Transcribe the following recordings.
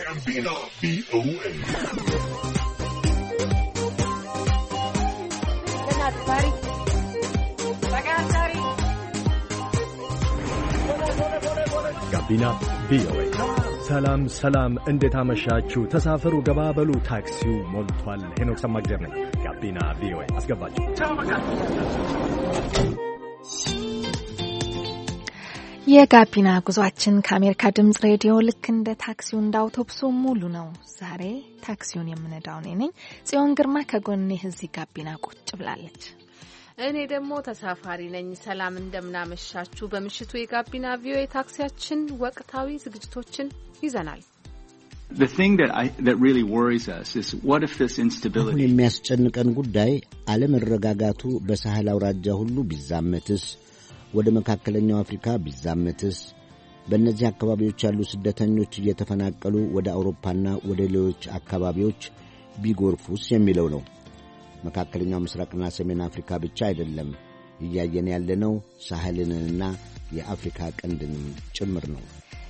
Gambino VOA. ጋቢና ቪኦኤ። ሰላም ሰላም፣ እንዴት አመሻችሁ? ተሳፈሩ፣ ገባበሉ፣ ታክሲው ሞልቷል። ሄኖክ ሰማግዜር ነኝ። ጋቢና ቪኦኤ አስገባችሁ። የጋቢና ጉዟችን ከአሜሪካ ድምጽ ሬዲዮ ልክ እንደ ታክሲው እንደ አውቶቡሱ ሙሉ ነው። ዛሬ ታክሲውን የምነዳው እኔ ነኝ። ጽዮን ግርማ ከጎኔ እዚህ ጋቢና ቁጭ ብላለች። እኔ ደግሞ ተሳፋሪ ነኝ። ሰላም እንደምናመሻችሁ። በምሽቱ የጋቢና ቪኦኤ ታክሲያችን ወቅታዊ ዝግጅቶችን ይዘናል። The thing that really worries us is what if this instability የሚያስጨንቀን ጉዳይ አለመረጋጋቱ በሳህል አውራጃ ሁሉ ቢዛመትስ፣ ወደ መካከለኛው አፍሪካ ቢዛመትስ፣ በእነዚህ አካባቢዎች ያሉ ስደተኞች እየተፈናቀሉ ወደ አውሮፓና ወደ ሌሎች አካባቢዎች ቢጎርፉስ የሚለው ነው። መካከለኛው ምስራቅና ሰሜን አፍሪካ ብቻ አይደለም እያየን ያለነው፣ ሳህልንና የአፍሪካ ቀንድንም ጭምር ነው።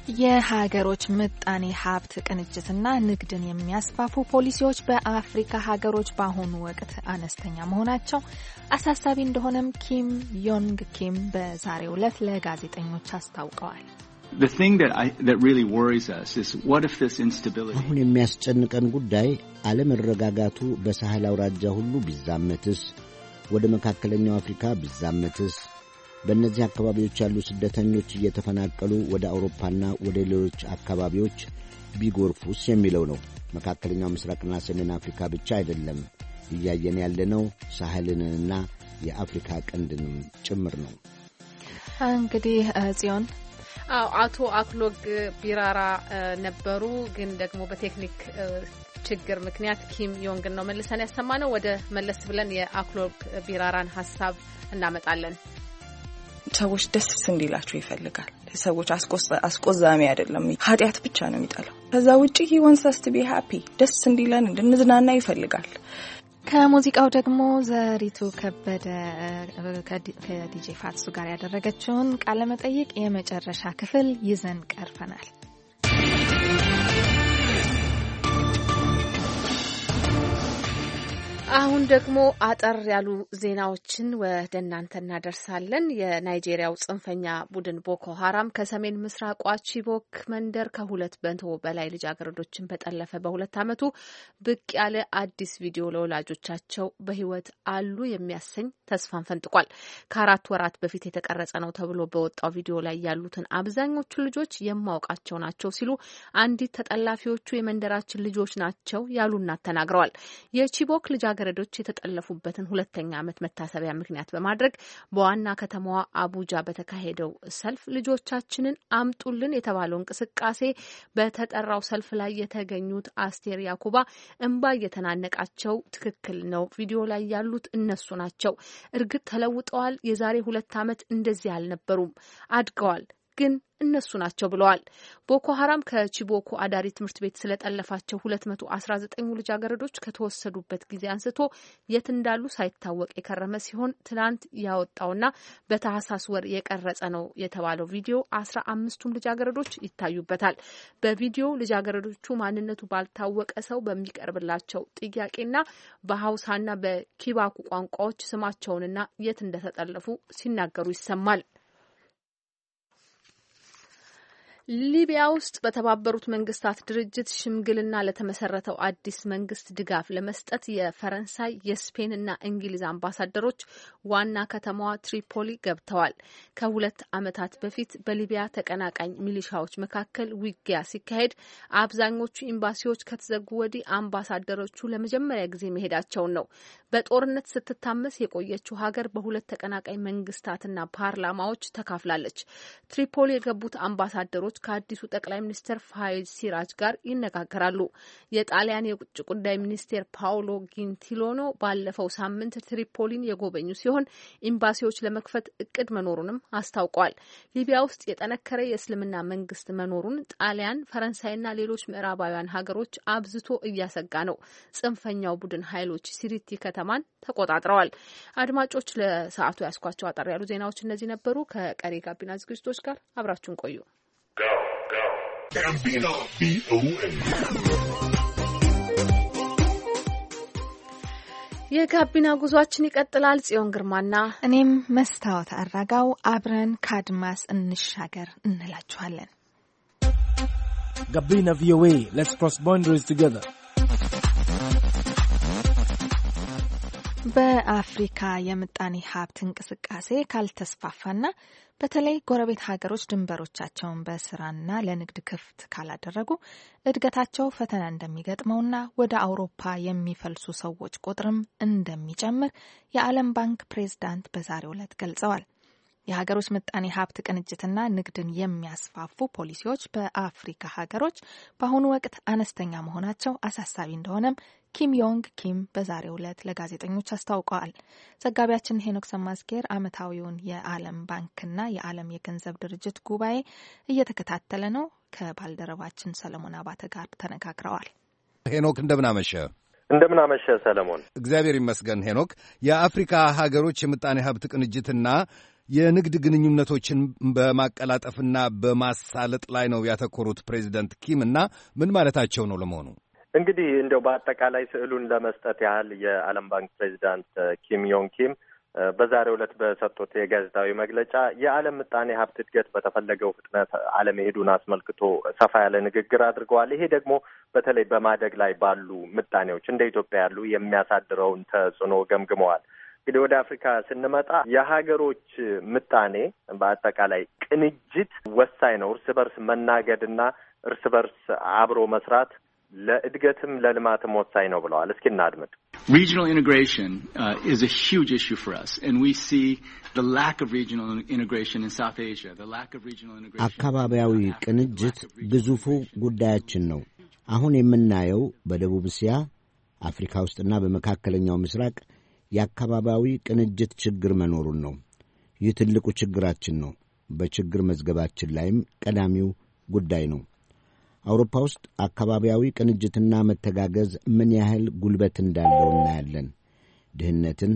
የሀገሮች ምጣኔ ሀብት ቅንጅትና ንግድን የሚያስፋፉ ፖሊሲዎች በአፍሪካ ሀገሮች በአሁኑ ወቅት አነስተኛ መሆናቸው አሳሳቢ እንደሆነም ኪም ዮንግ ኪም በዛሬው ዕለት ለጋዜጠኞች አስታውቀዋል። The thing that really worries us is what if this instability አሁን የሚያስጨንቀን ጉዳይ አለመረጋጋቱ በሳህል አውራጃ ሁሉ ቢዛመትስ፣ ወደ መካከለኛው አፍሪካ ቢዛመትስ፣ በእነዚህ አካባቢዎች ያሉ ስደተኞች እየተፈናቀሉ ወደ አውሮፓና ወደ ሌሎች አካባቢዎች ቢጎርፉስ የሚለው ነው። መካከለኛው ምስራቅና ሰሜን አፍሪካ ብቻ አይደለም እያየን ያለነው፣ ሳህልንና የአፍሪካ ቀንድንም ጭምር ነው። እንግዲህ ጽዮን አቶ አክሎግ ቢራራ ነበሩ፣ ግን ደግሞ በቴክኒክ ችግር ምክንያት ኪም ዮንግን ነው መልሰን ያሰማነው። ወደ መለስ ብለን የአክሎግ ቢራራን ሀሳብ እናመጣለን። ሰዎች ደስ እንዲላቸው ይፈልጋል። ሰዎች አስቆዛሚ አይደለም፣ ኃጢአት ብቻ ነው የሚጠላው። ከዛ ውጪ he wants us to be happy፣ ደስ እንዲለን እንድንዝናና ይፈልጋል። ከሙዚቃው ደግሞ ዘሪቱ ከበደ ከዲጄ ፋትሱ ጋር ያደረገችውን ቃለ መጠይቅ የመጨረሻ ክፍል ይዘን ቀርበናል። አሁን ደግሞ አጠር ያሉ ዜናዎችን ወደ እናንተ እናደርሳለን። የናይጄሪያው ጽንፈኛ ቡድን ቦኮ ሀራም ከሰሜን ምስራቋ ቺቦክ መንደር ከ200 በላይ ልጃገረዶችን በጠለፈ በ2 ዓመቱ ብቅ ያለ አዲስ ቪዲዮ ለወላጆቻቸው በሕይወት አሉ የሚያሰኝ ተስፋን ፈንጥቋል። ከ4 ወራት በፊት የተቀረጸ ነው ተብሎ በወጣው ቪዲዮ ላይ ያሉትን አብዛኞቹ ልጆች የማውቃቸው ናቸው ሲሉ አንዲት ተጠላፊዎቹ የመንደራችን ልጆች ናቸው ያሉ እናት ተናግረዋል። የቺቦክ ልጃገረዶች የተጠለፉበትን 2ኛ ዓመት መታሰቢያ ምክንያት በማድረግ በዋና ከተማዋ አቡጃ በተካሄደው ሰልፍ ልጆቻችንን አምጡልን የተባለው እንቅስቃሴ በተጠራው ሰልፍ ላይ የተገኙት አስቴር ያኩባ እንባ እየተናነቃቸው ትክክል ነው፣ ቪዲዮ ላይ ያሉት እነሱ ናቸው፣ እርግጥ ተለውጠዋል፣ የዛሬ 2 ዓመት እንደዚህ አልነበሩም፣ አድገዋል፣ ግን እነሱ ናቸው ብለዋል። ቦኮ ሀራም ከቺቦኮ አዳሪ ትምህርት ቤት ስለጠለፋቸው 219 ልጃገረዶች ከተወሰዱበት ጊዜ አንስቶ የት እንዳሉ ሳይታወቅ የከረመ ሲሆን ትናንት ያወጣውና በታህሳስ ወር የቀረጸ ነው የተባለው ቪዲዮ 15ቱም ልጃገረዶች ይታዩበታል። በቪዲዮው ልጃገረዶቹ ማንነቱ ባልታወቀ ሰው በሚቀርብላቸው ጥያቄና በሀውሳና በኪባኩ ቋንቋዎች ስማቸውንና የት እንደተጠለፉ ሲናገሩ ይሰማል። ሊቢያ ውስጥ በተባበሩት መንግስታት ድርጅት ሽምግልና ለተመሰረተው አዲስ መንግስት ድጋፍ ለመስጠት የፈረንሳይ፣ የስፔንና እንግሊዝ አምባሳደሮች ዋና ከተማዋ ትሪፖሊ ገብተዋል። ከ2 ዓመታት በፊት በሊቢያ ተቀናቃኝ ሚሊሻዎች መካከል ውጊያ ሲካሄድ አብዛኞቹ ኤምባሲዎች ከተዘጉ ወዲህ አምባሳደሮቹ ለመጀመሪያ ጊዜ መሄዳቸውን ነው። በጦርነት ስትታመስ የቆየችው ሀገር በ2 ተቀናቃኝ መንግስታትና ፓርላማዎች ተካፍላለች። ትሪፖሊ የገቡት አምባሳደሮች ከአዲሱ ጠቅላይ ሚኒስትር ፋይዝ ሲራጅ ጋር ይነጋገራሉ። የጣሊያን የውጭ ጉዳይ ሚኒስቴር ፓውሎ ጊንቲሎኖ ባለፈው ሳምንት ትሪፖሊን የጎበኙ ሲሆን ኤምባሲዎች ለመክፈት እቅድ መኖሩንም አስታውቀዋል። ሊቢያ ውስጥ የጠነከረ የእስልምና መንግስት መኖሩን ጣሊያን፣ ፈረንሳይና ሌሎች ምዕራባውያን ሀገሮች አብዝቶ እያሰጋ ነው። ጽንፈኛው ቡድን ኃይሎች ሲሪቲ ከተማን ተቆጣጥረዋል። አድማጮች፣ ለሰዓቱ ያስኳቸው አጠር ያሉ ዜናዎች እነዚህ ነበሩ። ከቀሪ ጋቢና ዝግጅቶች ጋር አብራችሁን ቆዩ። Gambino VOA. የጋቢና ጉዟችን ይቀጥላል። ጽዮን ግርማና እኔም መስታወት አራጋው አብረን ካድማስ እንሻገር እንላችኋለን። ጋቢና VOA, let's cross boundaries together. በአፍሪካ የምጣኔ ሀብት እንቅስቃሴ ካልተስፋፋና በተለይ ጎረቤት ሀገሮች ድንበሮቻቸውን በስራና ለንግድ ክፍት ካላደረጉ እድገታቸው ፈተና እንደሚገጥመውና ወደ አውሮፓ የሚፈልሱ ሰዎች ቁጥርም እንደሚጨምር የዓለም ባንክ ፕሬዝዳንት በዛሬው ዕለት ገልጸዋል። የሀገሮች ምጣኔ ሀብት ቅንጅትና ንግድን የሚያስፋፉ ፖሊሲዎች በአፍሪካ ሀገሮች በአሁኑ ወቅት አነስተኛ መሆናቸው አሳሳቢ እንደሆነም ኪም ዮንግ ኪም በዛሬው ዕለት ለጋዜጠኞች አስታውቀዋል። ዘጋቢያችን ሄኖክ ሰማስጌር ዓመታዊውን የዓለም ባንክና የዓለም የገንዘብ ድርጅት ጉባኤ እየተከታተለ ነው። ከባልደረባችን ሰለሞን አባተ ጋር ተነጋግረዋል። ሄኖክ እንደምናመሸ እንደምናመሸ ሰለሞን። እግዚአብሔር ይመስገን ሄኖክ። የአፍሪካ ሀገሮች የምጣኔ ሀብት ቅንጅትና የንግድ ግንኙነቶችን በማቀላጠፍና በማሳለጥ ላይ ነው ያተኮሩት ፕሬዚደንት ኪም እና ምን ማለታቸው ነው ለመሆኑ? እንግዲህ እንደው በአጠቃላይ ስዕሉን ለመስጠት ያህል የዓለም ባንክ ፕሬዚዳንት ኪም ዮንግ ኪም በዛሬው ዕለት በሰጡት የጋዜጣዊ መግለጫ የዓለም ምጣኔ ሀብት እድገት በተፈለገው ፍጥነት አለመሄዱን አስመልክቶ ሰፋ ያለ ንግግር አድርገዋል። ይሄ ደግሞ በተለይ በማደግ ላይ ባሉ ምጣኔዎች እንደ ኢትዮጵያ ያሉ የሚያሳድረውን ተጽዕኖ ገምግመዋል። እንግዲህ ወደ አፍሪካ ስንመጣ የሀገሮች ምጣኔ በአጠቃላይ ቅንጅት ወሳኝ ነው። እርስ በርስ መናገድና እርስ በርስ አብሮ መስራት ለእድገትም ለልማትም ወሳኝ ነው ብለዋል። እስኪ እናድምጥ። Regional integration is a huge issue for us, and we see the lack of regional integration in South Asia, the lack of regional integration. አካባቢያዊ ቅንጅት ግዙፉ ጉዳያችን ነው። አሁን የምናየው በደቡብ እስያ፣ አፍሪካ ውስጥና በመካከለኛው ምስራቅ የአካባቢያዊ ቅንጅት ችግር መኖሩን ነው። ይህ ትልቁ ችግራችን ነው። በችግር መዝገባችን ላይም ቀዳሚው ጉዳይ ነው። አውሮፓ ውስጥ አካባቢያዊ ቅንጅትና መተጋገዝ ምን ያህል ጉልበት እንዳለው እናያለን። ድህነትን፣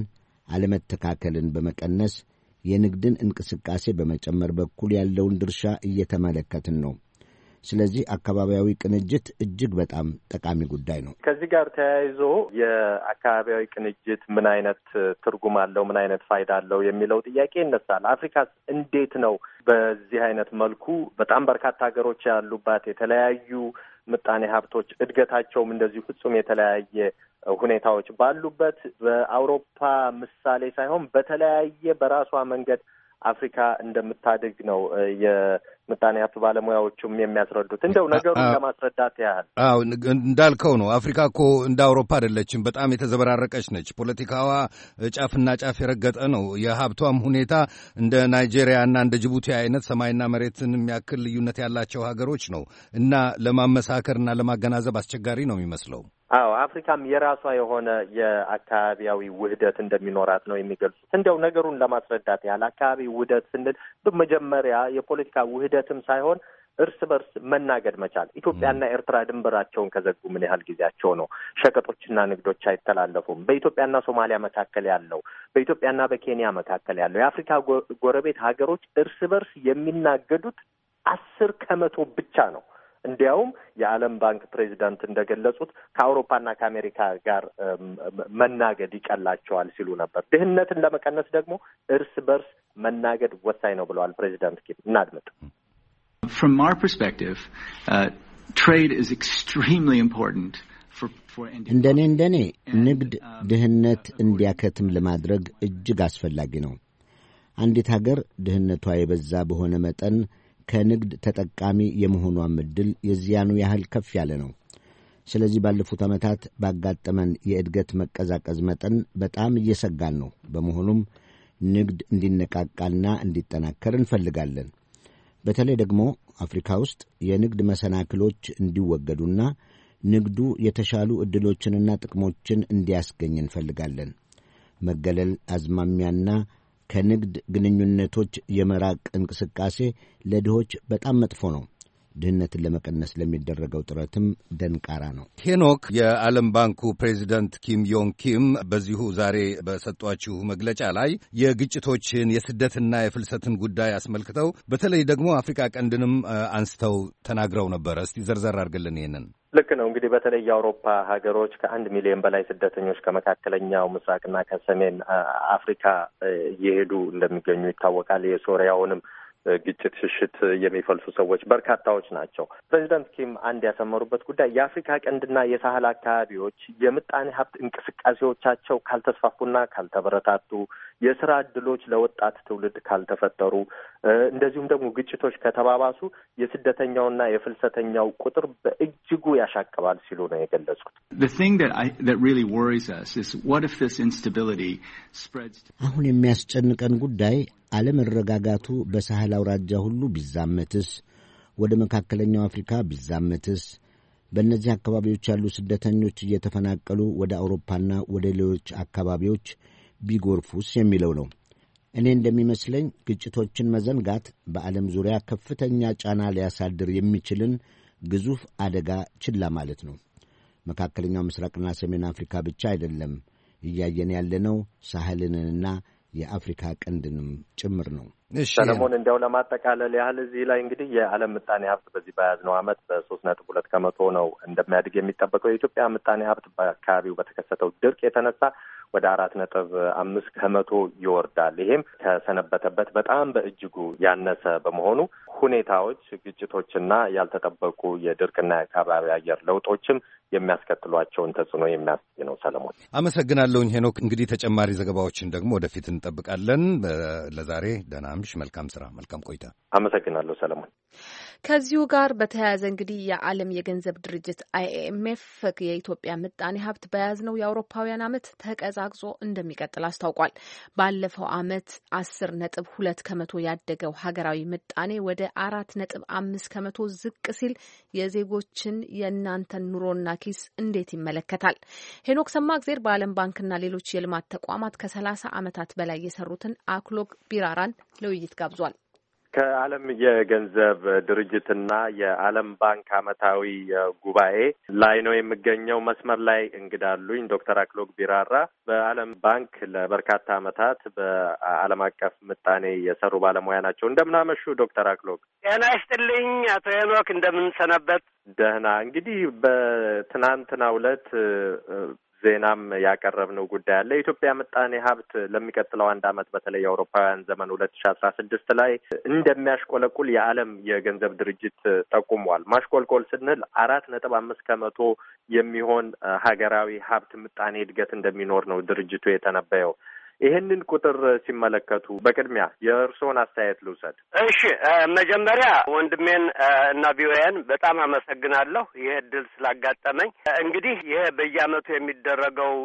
አለመተካከልን በመቀነስ የንግድን እንቅስቃሴ በመጨመር በኩል ያለውን ድርሻ እየተመለከትን ነው። ስለዚህ አካባቢያዊ ቅንጅት እጅግ በጣም ጠቃሚ ጉዳይ ነው። ከዚህ ጋር ተያይዞ የአካባቢያዊ ቅንጅት ምን አይነት ትርጉም አለው፣ ምን አይነት ፋይዳ አለው የሚለው ጥያቄ ይነሳል። አፍሪካስ እንዴት ነው በዚህ አይነት መልኩ በጣም በርካታ ሀገሮች ያሉባት የተለያዩ ምጣኔ ሀብቶች እድገታቸውም እንደዚሁ ፍጹም የተለያየ ሁኔታዎች ባሉበት በአውሮፓ ምሳሌ ሳይሆን በተለያየ በራሷ መንገድ አፍሪካ እንደምታድግ ነው የምጣኔ ሀብት ባለሙያዎቹም የሚያስረዱት። እንደው ነገሩን ለማስረዳት ያህል እንዳልከው ነው። አፍሪካ እኮ እንደ አውሮፓ አይደለችም። በጣም የተዘበራረቀች ነች። ፖለቲካዋ ጫፍና ጫፍ የረገጠ ነው። የሀብቷም ሁኔታ እንደ ናይጄሪያና እንደ ጅቡቲ አይነት ሰማይና መሬትን የሚያክል ልዩነት ያላቸው ሀገሮች ነው እና ለማመሳከርና ለማገናዘብ አስቸጋሪ ነው የሚመስለው። አዎ፣ አፍሪካም የራሷ የሆነ የአካባቢያዊ ውህደት እንደሚኖራት ነው የሚገልጹት። እንደው ነገሩን ለማስረዳት ያህል አካባቢ ውህደት ስንል በመጀመሪያ የፖለቲካ ውህደትም ሳይሆን እርስ በርስ መናገድ መቻል። ኢትዮጵያና ኤርትራ ድንበራቸውን ከዘጉ ምን ያህል ጊዜያቸው ነው? ሸቀጦችና ንግዶች አይተላለፉም። በኢትዮጵያና ሶማሊያ መካከል ያለው፣ በኢትዮጵያና በኬንያ መካከል ያለው የአፍሪካ ጎረቤት ሀገሮች እርስ በርስ የሚናገዱት 10% ብቻ ነው። እንዲያውም የዓለም ባንክ ፕሬዚዳንት እንደገለጹት ከአውሮፓና ከአሜሪካ ጋር መናገድ ይቀላቸዋል ሲሉ ነበር። ድህነትን ለመቀነስ ደግሞ እርስ በርስ መናገድ ወሳኝ ነው ብለዋል ፕሬዚዳንት ኪም። እናድምጥ። From our perspective, trade is extremely important for እንደኔ ንግድ ድህነት እንዲያከትም ለማድረግ እጅግ አስፈላጊ ነው። አንዲት ሀገር ድህነቷ የበዛ በሆነ መጠን ከንግድ ተጠቃሚ የመሆኗም ዕድል የዚያኑ ያህል ከፍ ያለ ነው። ስለዚህ ባለፉት ዓመታት ባጋጠመን የእድገት መቀዛቀዝ መጠን በጣም እየሰጋን ነው። በመሆኑም ንግድ እንዲነቃቃልና እንዲጠናከር እንፈልጋለን። በተለይ ደግሞ አፍሪካ ውስጥ የንግድ መሰናክሎች እንዲወገዱና ንግዱ የተሻሉ ዕድሎችንና ጥቅሞችን እንዲያስገኝ እንፈልጋለን። መገለል አዝማሚያና ከንግድ ግንኙነቶች የመራቅ እንቅስቃሴ ለድሆች በጣም መጥፎ ነው። ድህነትን ለመቀነስ ለሚደረገው ጥረትም ደንቃራ ነው። ሄኖክ፣ የዓለም ባንኩ ፕሬዚደንት ኪም ዮንግ ኪም በዚሁ ዛሬ በሰጧችሁ መግለጫ ላይ የግጭቶችን የስደትና የፍልሰትን ጉዳይ አስመልክተው በተለይ ደግሞ አፍሪካ ቀንድንም አንስተው ተናግረው ነበር። እስቲ ዘርዘር አድርግልን ይሄንን። ልክ ነው። እንግዲህ በተለይ የአውሮፓ ሀገሮች ከ1 ሚሊዮን በላይ ስደተኞች ከመካከለኛው ምስራቅና ከሰሜን አፍሪካ እየሄዱ እንደሚገኙ ይታወቃል። የሶሪያውንም ግጭት ሽሽት የሚፈልሱ ሰዎች በርካታዎች ናቸው። ፕሬዚዳንት ኪም አንድ ያሰመሩበት ጉዳይ የአፍሪካ ቀንድና የሳህል አካባቢዎች የምጣኔ ሀብት እንቅስቃሴዎቻቸው ካልተስፋፉና ካልተበረታቱ፣ የስራ እድሎች ለወጣት ትውልድ ካልተፈጠሩ፣ እንደዚሁም ደግሞ ግጭቶች ከተባባሱ የስደተኛውና የፍልሰተኛው ቁጥር በእጅጉ ያሻቅባል ሲሉ ነው የገለጹት። አሁን የሚያስጨንቀን ጉዳይ አለመረጋጋቱ በሳህል አውራጃ ሁሉ ቢዛመትስ፣ ወደ መካከለኛው አፍሪካ ቢዛመትስ፣ በእነዚህ አካባቢዎች ያሉ ስደተኞች እየተፈናቀሉ ወደ አውሮፓና ወደ ሌሎች አካባቢዎች ቢጎርፉስ የሚለው ነው። እኔ እንደሚመስለኝ ግጭቶችን መዘንጋት በዓለም ዙሪያ ከፍተኛ ጫና ሊያሳድር የሚችልን ግዙፍ አደጋ ችላ ማለት ነው። መካከለኛው ምስራቅና ሰሜን አፍሪካ ብቻ አይደለም እያየን ያለነው ሳህልንና የአፍሪካ ቀንድንም ጭምር ነው። ሰለሞን፣ እንዲያው ለማጠቃለል ያህል እዚህ ላይ እንግዲህ የዓለም ምጣኔ ሀብት በዚህ በያዝነው ዓመት በ3.2 ከመቶ ነው እንደሚያድግ የሚጠበቀው። የኢትዮጵያ ምጣኔ ሀብት በአካባቢው በተከሰተው ድርቅ የተነሳ ወደ 4.5 ከመቶ ይወርዳል። ይሄም ከሰነበተበት በጣም በእጅጉ ያነሰ በመሆኑ ሁኔታዎች፣ ግጭቶችና ያልተጠበቁ የድርቅና የአካባቢ አየር ለውጦችም የሚያስከትሏቸውን ተጽዕኖ የሚያሳይ ነው። ሰለሞን፣ አመሰግናለሁኝ። ሄኖክ፣ እንግዲህ ተጨማሪ ዘገባዎችን ደግሞ ወደፊት እንጠብቃለን። ለዛሬ ደህና ምሽ፣ መልካም ስራ፣ መልካም ቆይታ። አመሰግናለሁ ሰለሞን። ከዚሁ ጋር በተያያዘ እንግዲህ የዓለም የገንዘብ ድርጅት IMF የኢትዮጵያ ምጣኔ ሀብት በያዝነው የአውሮፓውያን ዓመት ተቀዛቅዞ እንደሚቀጥል አስታውቋል። ባለፈው ዓመት 10.2 ከመቶ ያደገው ሀገራዊ ምጣኔ ወደ 4.5 ከመቶ ዝቅ ሲል የዜጎችን የእናንተን ኑሮና ኪስ እንዴት ይመለከታል? ሄኖክ ሰማእግዜር በዓለም ባንክና ሌሎች የልማት ተቋማት ከ30 ዓመታት በላይ የሰሩትን አክሎግ ቢራራን ለውይይት ጋብዟል። ከዓለም የገንዘብ ድርጅትና የዓለም ባንክ ዓመታዊ ጉባኤ ላይ ነው የሚገኘው። መስመር ላይ እንግዳሉኝ ዶክተር አክሎግ ቢራራ በዓለም ባንክ ለበርካታ ዓመታት በዓለም አቀፍ ምጣኔ የሰሩ ባለሙያ ናቸው። እንደምናመሹ ዶክተር አክሎግ። ጤና ይስጥልኝ አቶ ሄኖክ፣ እንደምንሰነበት? ደህና። እንግዲህ በትናንትናው ዕለት ዜናም ያቀረብነው ጉዳይ አለ። የኢትዮጵያ ምጣኔ ሀብት ለሚቀጥለው 1 ዓመት በተለይ የአውሮፓውያን ዘመን 2016 ላይ እንደሚያሽቆለቁል የዓለም የገንዘብ ድርጅት ጠቁሟል። ማሽቆልቆል ስንል 4.5 ከመቶ የሚሆን ሀገራዊ ሀብት ምጣኔ እድገት እንደሚኖር ነው ድርጅቱ የተነበየው። ይህንን ቁጥር ሲመለከቱ በቅድሚያ የእርስዎን አስተያየት ልውሰድ። እሺ፣ መጀመሪያ ወንድሜን እና ቪኦኤን በጣም አመሰግናለሁ ይህ እድል ስላጋጠመኝ። እንግዲህ ይሄ በየዓመቱ የሚደረገው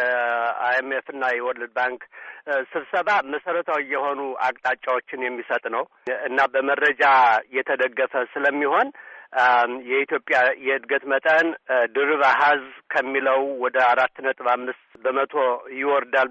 የIMF እና የወርልድ ባንክ ስብሰባ መሰረታዊ የሆኑ አቅጣጫዎችን የሚሰጥ ነው እና በመረጃ የተደገፈ ስለሚሆን የኢትዮጵያ የእድገት መጠን ድርብ አሃዝ ከሚለው ወደ 4.5 በመቶ ይወርዳል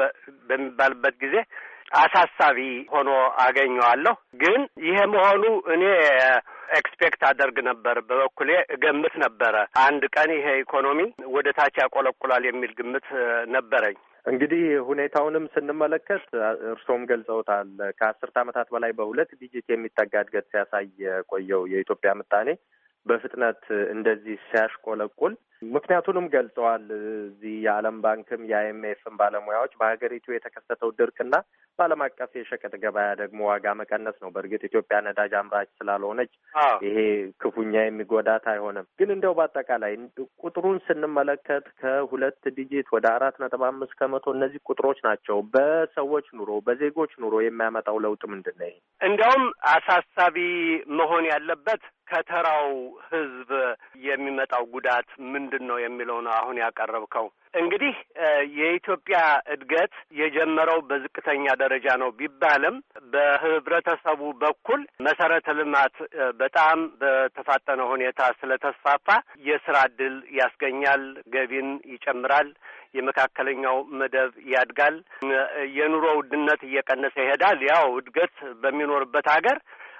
በሚባልበት ጊዜ አሳሳቢ ሆኖ አገኘዋለሁ። ግን ይሄ መሆኑ እኔ ኤክስፔክት አደርግ ነበር፣ በበኩሌ እገምት ነበረ። አንድ ቀን ይሄ ኢኮኖሚ ወደ ታች ያቆለቁላል የሚል ግምት ነበረኝ። እንግዲህ ሁኔታውንም ስንመለከት እርሶም ገልጸውታል። ከ10 ዓመታት በላይ በ2 ዲጂት የሚጠጋ እድገት ሲያሳይ የቆየው የኢትዮጵያ ምጣኔ በፍጥነት እንደዚህ ሲያሽቆለቁል ምክንያቱንም ገልጸዋል። እዚህ የዓለም ባንክም የIMFም ባለሙያዎች በሀገሪቱ የተከሰተው ድርቅና በዓለም አቀፍ የሸቀጥ ገበያ ደግሞ ዋጋ መቀነስ ነው። በእርግጥ ኢትዮጵያ ነዳጅ አምራች ስላልሆነች ይሄ ክፉኛ የሚጎዳት አይሆንም። ግን እንደው በአጠቃላይ ቁጥሩን ስንመለከት ከ2 ዲጂት ወደ 4.5 ከመቶ እነዚህ ቁጥሮች ናቸው። በሰዎች ኑሮ በዜጎች ኑሮ የሚያመጣው ለውጥ ምንድን ነው? ይሄ እንዲያውም አሳሳቢ መሆን ያለበት ከተራው ሕዝብ የሚመጣው ጉዳት ምንድን ነው የሚለው ነው አሁን ያቀረብከው። እንግዲህ የኢትዮጵያ እድገት የጀመረው በዝቅተኛ ደረጃ ነው ቢባልም በህብረተሰቡ በኩል መሰረተ ልማት በጣም በተፋጠነ ሁኔታ ስለተስፋፋ የስራ ዕድል ያስገኛል፣ ገቢን ይጨምራል፣ የመካከለኛው መደብ ያድጋል፣ የኑሮ ውድነት እየቀነሰ ይሄዳል። ያው እድገት በሚኖርበት ሀገር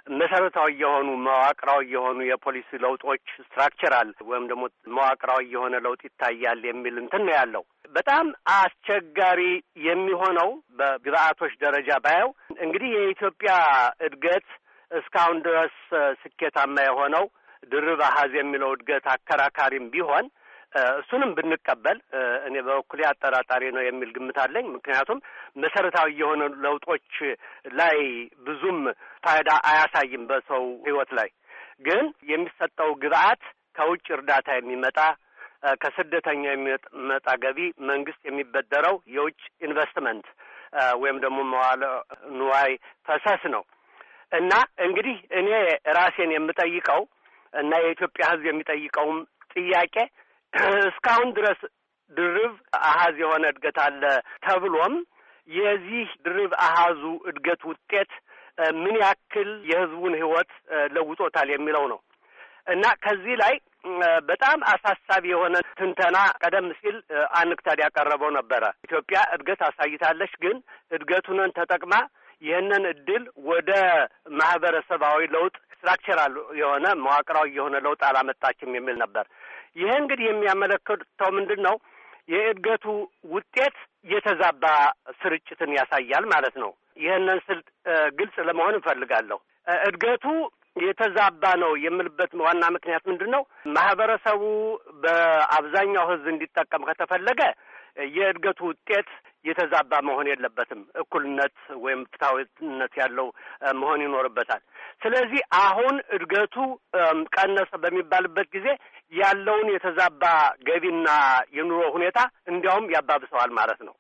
መሰረታዊ የሆኑ መዋቅራዊ የሆኑ የፖሊሲ ለውጦች ስትራክቸራል ወይም ደግሞ መዋቅራዊ የሆነ ለውጥ ይታያል የሚል እንትን ነው ያለው። በጣም አስቸጋሪ የሚሆነው በግብአቶች ደረጃ ባየው እንግዲህ የኢትዮጵያ እድገት እስካሁን ድረስ ስኬታማ የሆነው ድርብ አሃዝ የሚለው እድገት አከራካሪም ቢሆን እሱንም ብንቀበል እኔ በበኩሌ አጠራጣሪ ነው የሚል ግምት አለኝ። ምክንያቱም መሰረታዊ የሆነ ለውጦች ላይ ብዙም ፋይዳ አያሳይም በሰው ሕይወት ላይ። ግን የሚሰጠው ግብአት ከውጭ እርዳታ የሚመጣ ከስደተኛ የሚመጣ ገቢ፣ መንግስት የሚበደረው የውጭ ኢንቨስትመንት ወይም ደግሞ መዋለ ንዋይ ፈሰስ ነው እና እንግዲህ እኔ ራሴን የምጠይቀው እና የኢትዮጵያ ሕዝብ የሚጠይቀውም ጥያቄ እስካሁን ድረስ ድርብ አሃዝ የሆነ እድገት አለ ተብሎም የዚህ ድርብ አሃዙ እድገት ውጤት ምን ያክል የህዝቡን ህይወት ለውጦታል የሚለው ነው እና ከዚህ ላይ በጣም አሳሳቢ የሆነ ትንተና ቀደም ሲል አንክታድ ያቀረበው ነበረ። ኢትዮጵያ እድገት አሳይታለች፣ ግን እድገቱንን ተጠቅማ ይህንን እድል ወደ ማህበረሰባዊ ለውጥ ስትራክቸራል የሆነ መዋቅራዊ የሆነ ለውጥ አላመጣችም የሚል ነበር። ይሄ እንግዲህ የሚያመለክተው ምንድን ነው? የእድገቱ ውጤት የተዛባ ስርጭትን ያሳያል ማለት ነው። ይህንን ስል ግልጽ ለመሆን እንፈልጋለሁ። እድገቱ የተዛባ ነው የምልበት ዋና ምክንያት ምንድን ነው? ማህበረሰቡ በአብዛኛው ህዝብ እንዲጠቀም ከተፈለገ የእድገቱ ውጤት የተዛባ መሆን የለበትም። እኩልነት ወይም ፍትሐዊነት ያለው መሆን ይኖርበታል። ስለዚህ አሁን እድገቱ ቀነሰ በሚባልበት ጊዜ ያለውን የተዛባ ገቢና የኑሮ ሁኔታ እንዲያውም ያባብሰዋል ማለት ነው።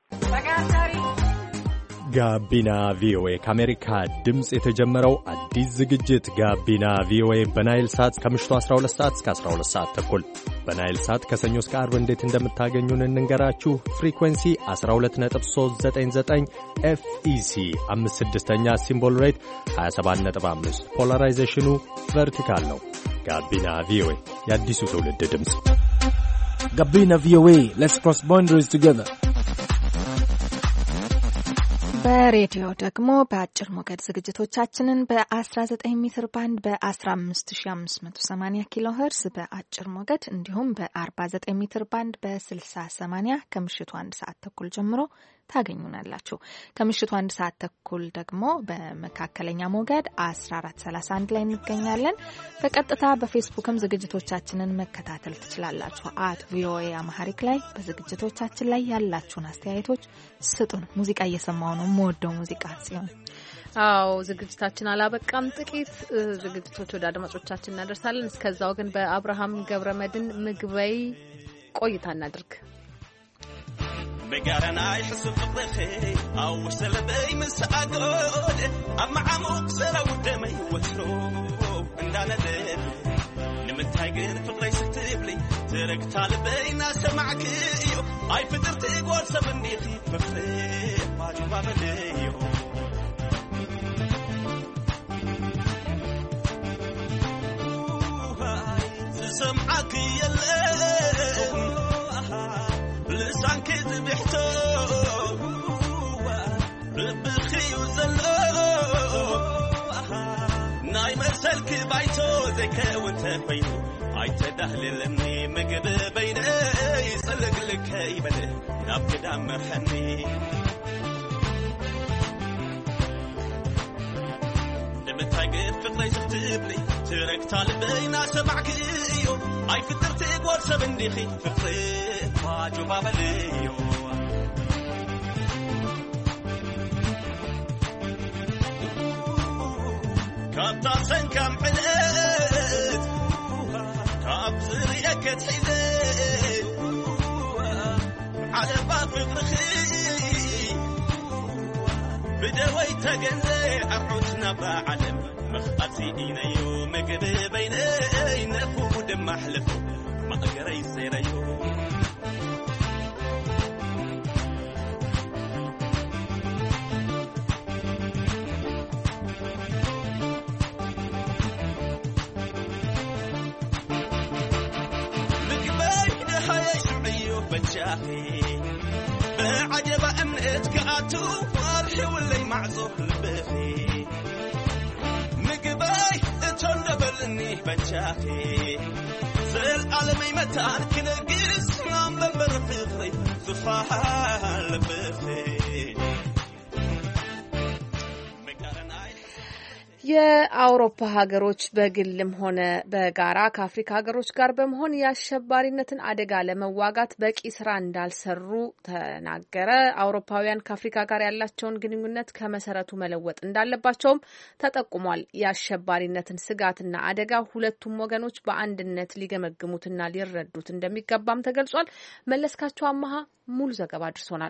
ጋቢና ቪኦኤ ከአሜሪካ ድምፅ የተጀመረው አዲስ ዝግጅት ጋቢና ቪኦኤ በናይል ሳት ከምሽቱ 12 ሰዓት እስከ 12 ሰዓት ተኩል በናይል ሳት ከሰኞ እስከ ዓርብ እንዴት እንደምታገኙን እንንገራችሁ። ፍሪኩዌንሲ 12399 ኤፍኢሲ 56ኛ ሲምቦል ሬት 275 ፖላራይዜሽኑ ቨርቲካል ነው። ጋቢና ቪኦኤ የአዲሱ ትውልድ ድምፅ። ጋቢና ቪኦኤ ሌትስ ክሮስ ባውንደሪስ ቱጌዘር። በሬዲዮ ደግሞ በአጭር ሞገድ ዝግጅቶቻችንን በ19 ሜትር ባንድ በ15580 ኪሎ ሄርስ በአጭር ሞገድ እንዲሁም በ49 ሜትር ባንድ በ6080 ከምሽቱ 1 ሰዓት ተኩል ጀምሮ ታገኙናላችሁ። ከምሽቱ 1 ሰዓት ተኩል ደግሞ በመካከለኛ ሞገድ 1431 ላይ እንገኛለን። በቀጥታ በፌስቡክም ዝግጅቶቻችንን መከታተል ትችላላችሁ። @ቪኦኤ አማሃሪክ ላይ በዝግጅቶቻችን ላይ ያላችሁን አስተያየቶች ስጡን። ሙዚቃ እየሰማው ነው የምወደው ሙዚቃ ሲሆን አዎ ዝግጅታችን አላበቃም። ጥቂት ዝግጅቶች ወደ አድማጮቻችን እናደርሳለን። እስከዛው ግን በአብርሃም ገብረመድን ምግበይ ቆይታ እናድርግ። بقارنا يحسب الضخي أو سلبي من ساقول أما عموق سلو دمي وترو عندنا دب نمتاقر فقري ستبلي ترك طالبي ناس معك إيو أي فترت إقوال سبني خيف مفريق ما جوا بديو سمعك يلي لسان كذب يحتوى ربخي وزلو نايم السلك بايتو ذكا وتفينو عيت دهل لمني مقب بيني يسلق لك يبله نابك دام خني لمتاقف فقري تكتبلي ترك طالبينا سمعك إيو أي فترت إقوال سبندي خي فقري واجو بابا ليو كابتا سنكم حلت كاب زريك تحيلت على باب فقرخي بدوي تقلي عرعتنا بعلم مخطتي إينيو مقبي بيني نفو دم أحلفو ما أقري سيريو بعجب أمنت كأتو وارحي واللي معزوف البخي مقبال بنشاخي زل عالمي متان كنقس نام بمرفقري زفاها لبخي የአውሮፓ ሀገሮች በግልም ሆነ በጋራ ከአፍሪካ ሀገሮች ጋር በመሆን የአሸባሪነትን አደጋ ለመዋጋት በቂ ስራ እንዳልሰሩ ተናገረ። አውሮፓውያን ከአፍሪካ ጋር ያላቸውን ግንኙነት ከመሰረቱ መለወጥ እንዳለባቸውም ተጠቁሟል። የአሸባሪነትን ስጋትና አደጋ ሁለቱም ወገኖች በአንድነት ሊገመግሙትና ሊረዱት እንደሚገባም ተገልጿል። መለስካቸው አማሃ ሙሉ ዘገባ አድርሶናል።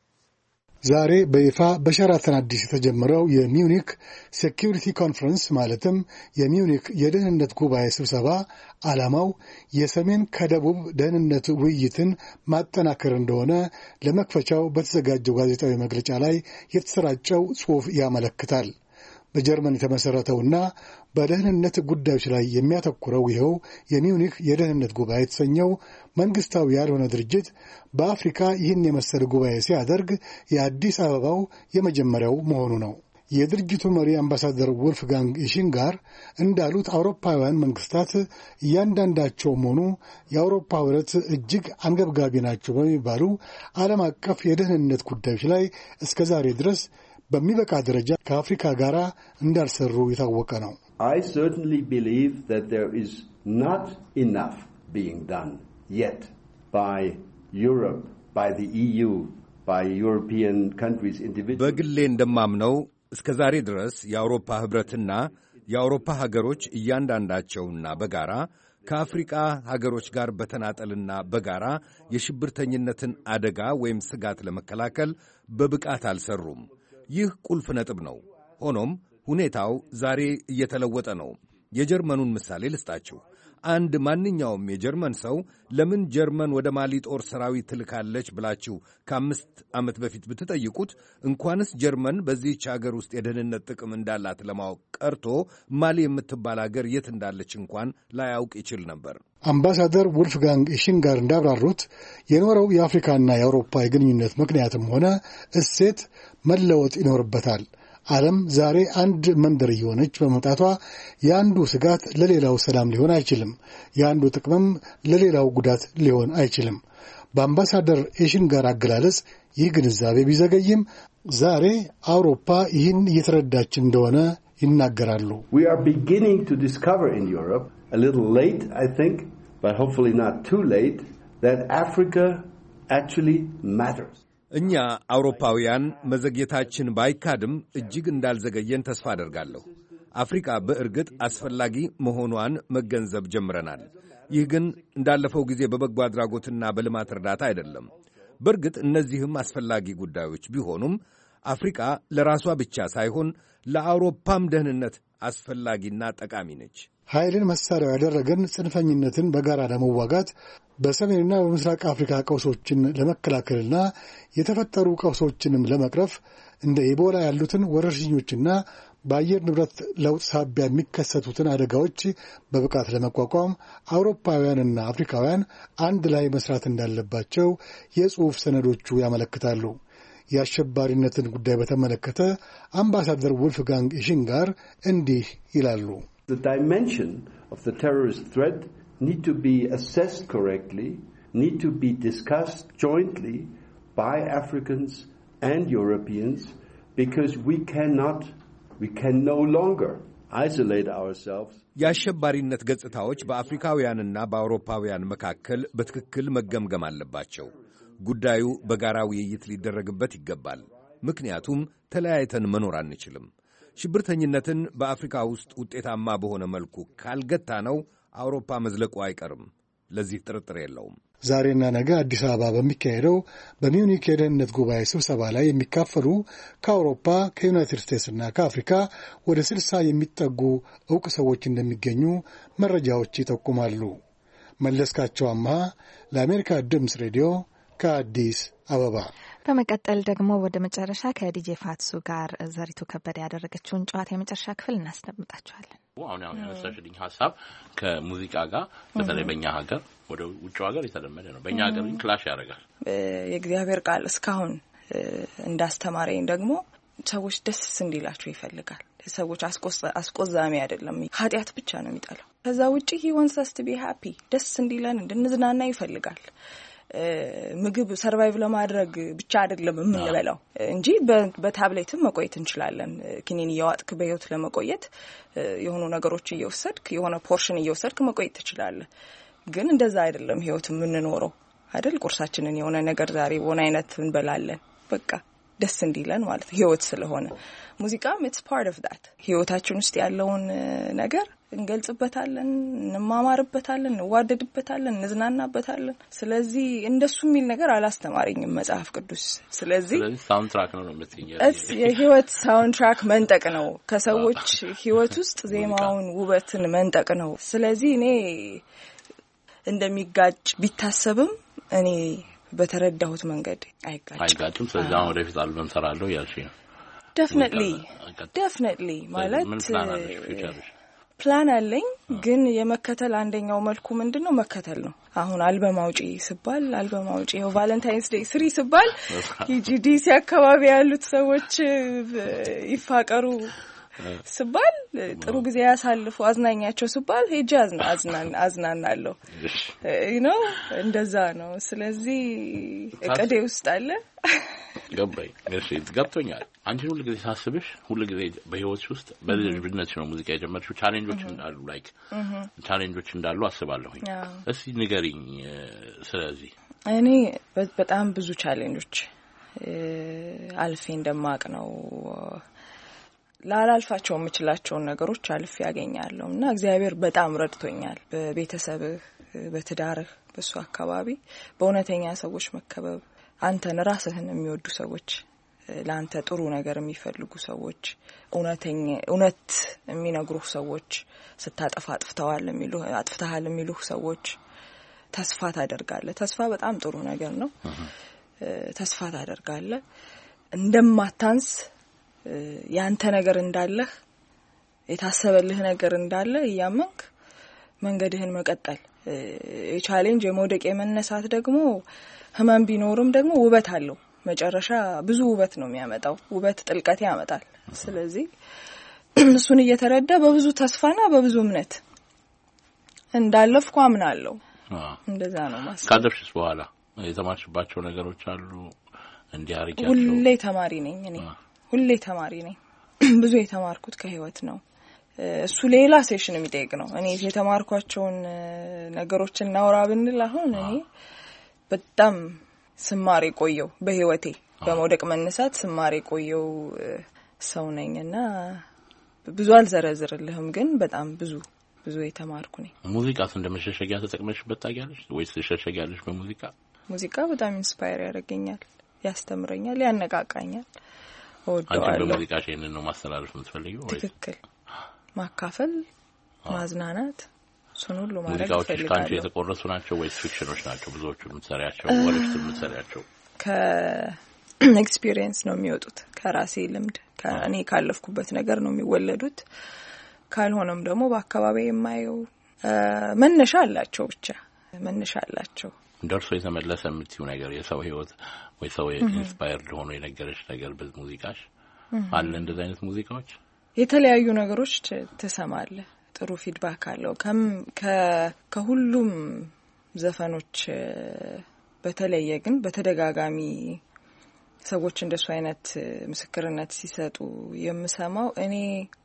ዛሬ በይፋ በሸራተን አዲስ የተጀመረው የሚዩኒክ ሴኩሪቲ ኮንፈረንስ ማለትም የሚዩኒክ የደህንነት ጉባኤ ስብሰባ ዓላማው የሰሜን ከደቡብ ደህንነት ውይይትን ማጠናከር እንደሆነ ለመክፈቻው በተዘጋጀው ጋዜጣዊ መግለጫ ላይ የተሰራጨው ጽሑፍ ያመለክታል። በጀርመን የተመሰረተውና በደህንነት ጉዳዮች ላይ የሚያተኩረው ይኸው የሚዩኒክ የደህንነት ጉባኤ የተሰኘው መንግስታዊ ያልሆነ ድርጅት በአፍሪካ ይህን የመሰለ ጉባኤ ሲያደርግ የአዲስ አበባው የመጀመሪያው መሆኑ ነው። የድርጅቱ መሪ አምባሳደር ወልፍጋንግ ኢሽንጋር እንዳሉት አውሮፓውያን መንግስታት እያንዳንዳቸውም ሆኑ የአውሮፓ ህብረት እጅግ አንገብጋቢ ናቸው በሚባሉ ዓለም አቀፍ የደህንነት ጉዳዮች ላይ እስከ ዛሬ ድረስ በሚበቃ ደረጃ ከአፍሪካ ጋር እንዳልሰሩ የታወቀ ነው። I certainly believe that there is not enough being done yet by Europe, by the EU, by European countries individually. በግሌ እንደማምነው እስከ ዛሬ ድረስ የአውሮፓ ህብረትና የአውሮፓ ሀገሮች እያንዳንዳቸውና በጋራ ከአፍሪካ ሀገሮች ጋር በተናጠልና በጋራ የሽብርተኝነትን አደጋ ወይም ስጋት ለመከላከል በብቃት አልሰሩም። ይህ ቁልፍ ነጥብ ነው። ሆኖም ሁኔታው ዛሬ እየተለወጠ ነው። የጀርመኑን ምሳሌ ልስጣችሁ። አንድ ማንኛውም የጀርመን ሰው ለምን ጀርመን ወደ ማሊ ጦር ሰራዊት ትልካለች ብላችሁ ከ5 ዓመት በፊት ብትጠይቁት እንኳንስ ጀርመን በዚህች ሀገር ውስጥ የደህንነት ጥቅም እንዳላት ለማወቅ ቀርቶ ማሊ የምትባል ሀገር የት እንዳለች እንኳን ላያውቅ ይችል ነበር። አምባሳደር ወልፍጋንግ ኢሽንጋር እንዳብራሩት የኖረው የአፍሪካና የአውሮፓ የግንኙነት ምክንያትም ሆነ እሴት መለወጥ ይኖርበታል። ዓለም ዛሬ አንድ መንደር እየሆነች በመምጣቷ የአንዱ ስጋት ለሌላው ሰላም ሊሆን አይችልም። የአንዱ ጥቅምም ለሌላው ጉዳት ሊሆን አይችልም። በአምባሳደር ኢሽንጋር አገላለጽ ይህ ግንዛቤ ቢዘገይም ዛሬ አውሮፓ ይህን እየተረዳች እንደሆነ ይናገራሉ። We are beginning to discover in Europe, a little late I think, but hopefully not too late, that Africa actually matters. እኛ አውሮፓውያን መዘግየታችን ባይካድም እጅግ እንዳልዘገየን ተስፋ አደርጋለሁ። አፍሪካ በእርግጥ አስፈላጊ መሆኗን መገንዘብ ጀምረናል። ይህ ግን እንዳለፈው ጊዜ በበጎ አድራጎትና በልማት እርዳታ አይደለም። በእርግጥ እነዚህም አስፈላጊ ጉዳዮች ቢሆኑም አፍሪካ ለራሷ ብቻ ሳይሆን ለአውሮፓም ደህንነት አስፈላጊና ጠቃሚ ነች። ኃይልን መሳሪያው ያደረገን ጽንፈኝነትን በጋራ ለመዋጋት በሰሜንና በምስራቅ አፍሪካ ቀውሶችን ለመከላከልና የተፈጠሩ ቀውሶችንም ለመቅረፍ እንደ ኢቦላ ያሉትን ወረርሽኞችና በአየር ንብረት ለውጥ ሳቢያ የሚከሰቱትን አደጋዎች በብቃት ለመቋቋም አውሮፓውያንና አፍሪካውያን አንድ ላይ መስራት እንዳለባቸው የጽሑፍ ሰነዶቹ ያመለክታሉ። የአሸባሪነትን ጉዳይ በተመለከተ አምባሳደር ወልፍጋንግ ኢሽንጋር እንዲህ ይላሉ። The dimension of the terrorist threat need to be assessed correctly, need to be discussed jointly by Africans and Europeans, because we can no longer isolate ourselves. የአሸባሪነት ገጽታዎች በአፍሪካውያንና በአውሮፓውያን መካከል በትክክል መገምገም አለባቸው። ጉዳዩ በጋራ ውይይት ሊደረግበት ይገባል። ምክንያቱም ተለያይተን መኖር አንችልም። ሽብርተኝነትን በአፍሪካ ውስጥ ውጤታማ በሆነ መልኩ ካልገታ ነው አውሮፓ መዝለቁ አይቀርም። ለዚህ ጥርጥር የለውም። ዛሬና ነገ አዲስ አበባ በሚካሄደው በሚዩኒክ የደህንነት ጉባኤ ስብሰባ ላይ የሚካፈሉ ከአውሮፓ ከዩናይትድ ስቴትስና ከአፍሪካ ወደ 60 የሚጠጉ ዕውቅ ሰዎች እንደሚገኙ መረጃዎች ይጠቁማሉ። መለስካቸው አማሃ ለአሜሪካ ድምፅ ሬዲዮ ከአዲስ አበባ። በመቀጠል ደግሞ ወደ መጨረሻ ከዲጄ ፋትሱ ጋር ዘሪቱ ከበደ ያደረገችውን ጨዋታ የመጨረሻ ክፍል እናስደምጣችኋለን። አሁን ያነሳሽልኝ ሀሳብ ከሙዚቃ ጋር በተለይ በእኛ ሀገር ወደ ውጭ ሀገር የተለመደ ነው። በእኛ ሀገር ግን ክላሽ ያደርጋል። የእግዚአብሔር ቃል እስካሁን እንዳስተማረኝ ደግሞ ሰዎች ደስ እንዲላቸው ይፈልጋል። ሰዎች አስቆዛሚ አይደለም፣ ኃጢአት ብቻ ነው የሚጠላው። ከዛ ውጪ he wants us to be happy ደስ እንዲለን እንድንዝናና ይፈልጋል። ምግብ ሰርቫይቭ ለማድረግ ብቻ አይደለም የምንበላው እንጂ በታብሌትም መቆየት እንችላለን። ኪኒን እያዋጥክ በህይወት ለመቆየት የሆኑ ነገሮች እየወሰድክ የሆነ ፖርሽን እየወሰድክ መቆየት ትችላለህ። ግን እንደዛ አይደለም ህይወት የምንኖረው አይደል? ቁርሳችንን የሆነ ነገር ዛሬ ሆነ አይነት እንበላለን በቃ ደስ እንዲለን ማለት ህይወት ስለሆነ ሙዚቃም it's part of that ህይወታችን ውስጥ ያለውን ነገር እንገልጽበታለን፣ እንማማርበታለን፣ እንዋደድበታለን፣ እንዝናናበታለን። ስለዚህ እንደሱ የሚል ነገር አላስተማረኝም መጽሐፍ ቅዱስ። ስለዚህ ሳውንድትራክ ነው የምትይኝ የህይወት ሳውንድትራክ መንጠቅ ነው፣ ከሰዎች ህይወት ውስጥ ዜማውን ውበትን መንጠቅ ነው። ስለዚህ እኔ እንደሚጋጭ ቢታሰብም እኔ በተረዳሁት መንገድ አይጋጭም። ስለዚህ አሁን ወደፊት አልበም ሰራለሁ ያልሽ ነው? definitely ማለት ፕላን አለኝ። ግን የመከተል አንደኛው መልኩ ምንድነው መከተል ነው። አሁን አልበም አውጪ ሲባል አልበም አውጪ ነው ቫለንታይንስ ዴይ 3 ሲባል ጂዲሲ አካባቢ ያሉት ሰዎች ይፋቀሩ ሲባል ጥሩ ጊዜ ያሳልፉ አዝናኛቸው ሲባል ሄጄ አዝናናለሁ እንደዛ ነው። ስለዚህ እቅዴ ውስጥ አለ። ገባኝ። እሺ ገብቶኛል። አንቺ ሁሉ ጊዜ ሳስብሽ ሁሉ ጊዜ በህይወትሽ ውስጥ በልጅነትሽ ነው ሙዚቃ የጀመርሽው። ቻሌንጆች እንዳሉ ቻሌንጆች እንዳሉ አስባለሁኝ። እስኪ ንገሪኝ ስለዚህ። እኔ በጣም ብዙ ቻሌንጆች አልፌ እንደማቅ ነው ላላልፋቸው የምችላቸውን ነገሮች አልፌ ያገኛለሁ እና እግዚአብሔር በጣም ረድቶኛል። በቤተሰብህ፣ በትዳርህ፣ በሱ አካባቢ በእውነተኛ ሰዎች መከበብ፣ አንተን ራስህን የሚወዱ ሰዎች፣ ለአንተ ጥሩ ነገር የሚፈልጉ ሰዎች፣ እውነት የሚነግሩህ ሰዎች፣ ስታጠፋ አጥፍተሃል የሚሉህ ሰዎች፣ ተስፋ ታደርጋለህ። ተስፋ በጣም ጥሩ ነገር ነው። ተስፋ ታደርጋለህ እንደማታንስ ያንተ ነገር እንዳለህ የታሰበልህ ነገር እንዳለ ያመንክ መንገድህን መቀጠል። የቻሌንጅ የመውደቅ የመነሳት ደግሞ ህመም ቢኖርም ደግሞ ውበት አለው። መጨረሻ ብዙ ውበት ነው የሚያመጣው። ውበት ጥልቀት ያመጣል። ስለዚህ እሱን እየተረዳ በብዙ ተስፋና በብዙ እምነት እንዳለፍኩ አምናለሁ። እንደዛ ነው ማለት። ካለፍሽስ በኋላ የተማርሽባቸው ነገሮች አሉ? እንዲህ አርቂያቸው ሁሌ ተማሪ ነኝ እኔ ሁሌ ተማሪ ነኝ። ብዙ የተማርኩት ከህይወት ነው። እሱ ሌላ ሴሽን የሚጠይቅ ነው። እኔ የተማርኳቸውን ነገሮችን እናውራ ብንል አሁን እኔ በጣም ስማር ቆየው በህይወቴ በመውደቅ መነሳት ስማር ቆየው ሰው ነኝና ብዙ አልዘረዝርልህም፣ ግን በጣም ብዙ የተማርኩ ነኝ። ሙዚቃስ እንደመሸሸጊያ ተጠቅመሽበት ታውቂያለሽ ወይስ ተሸሸጊያለሽ? ሙዚቃ በጣም ኢንስፓየር ያደርገኛል፣ ያስተምረኛል፣ ያነቃቃኛል። አንቺ በሙዚቃሽ ይሄንን ነው ማስተላለፍ የምትፈልጊው ወይ? ትክክል። ማካፈል፣ ማዝናናት፣ እሱን ሁሉ ማድረግ ፈልጋለሁ። ሙዚቃዎች ካንቺ የተቆረሱ ናቸው ወይስ ፊክሽኖች ናቸው? ብዙዎቹ የምትሰሪያቸው ወለሽ የምትሰሪያቸው ከኤክስፒሪየንስ ነው የሚወጡት፣ ከራሴ ልምድ ከእኔ ካለፍኩበት ነገር ነው የሚወለዱት። ካልሆነም ደግሞ በአካባቢ የማየው መነሻ አላቸው፣ ብቻ መነሻ አላቸው። ደርሶ የተመለሰ የምትይው ነገር የሰው ህይወት ወይ ሰው ኢንስፓየርድ ሆኖ የነገረሽ ነገር በሙዚቃሽ አለ? እንደዚህ አይነት ሙዚቃዎች የተለያዩ ነገሮች ትሰማለህ፣ ጥሩ ፊድባክ አለው። ከሁሉም ዘፈኖች በተለየ ግን በተደጋጋሚ ሰዎች እንደሱ አይነት ምስክርነት ሲሰጡ የምሰማው እኔ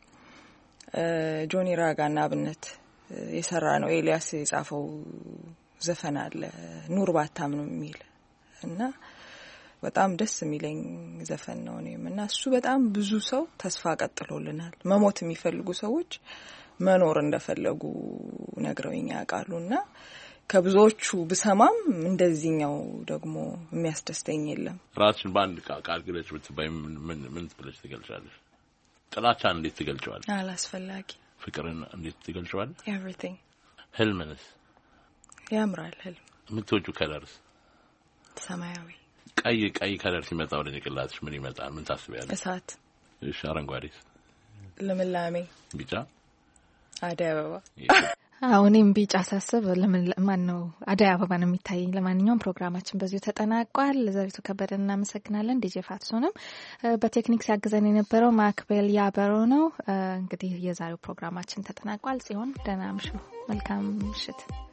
ጆኒ ራጋና አብነት የሰራ ነው ኤልያስ የጻፈው ዘፈን አለ ኑር ባታምኑ የሚል እና በጣም ደስ የሚለኝ ዘፈን ነው። እና እሱ በጣም ብዙ ሰው ተስፋ ቀጥሎልናል። መሞት የሚፈልጉ ሰዎች መኖር እንደፈለጉ ነግረውኝ ያውቃሉና ከብዙዎቹ ብሰማም እንደዚህኛው ደግሞ የሚያስደስተኝ የለም። ራስሽን በአንድ ቃል ግለጭ ብትባይ ምን ብለሽ ትገልጫለሽ? ጥላቻን እንዴት ትገልጫለሽ? አላስፈላጊ። ፍቅርን እንዴት ትገልጫለሽ? ኤቭሪቲንግ። ህልምንስ? ያምራል ህልም። የምትወጂው ከለርስ? ሰማያዊ። ቀይ ከለር ሲመጣ ወደ ጭንቅላትሽ ምን ይመጣል? ምን ታስቢያለሽ? እሳት። እሺ፣ አረንጓዴስ? ልምላሜ። ቢጫ? አደይ አበባ። እኔም ቢጫ ሳስብ ማን ነው አደይ አበባ ነው የሚታየኝ። ለማንኛውም ፕሮግራማችን በዚሁ ተጠናቋል። ዘሪቱ ከበደ እናመሰግናለን። ዲጄ ፋትሶንም በቴክኒክ ሲያግዘን የነበረው ማክቤል ያበሮ ነው። እንግዲህ የዛሬው ፕሮግራማችን ተጠናቋል። ጽዮን ደህና ምሽት፣ መልካም ምሽት።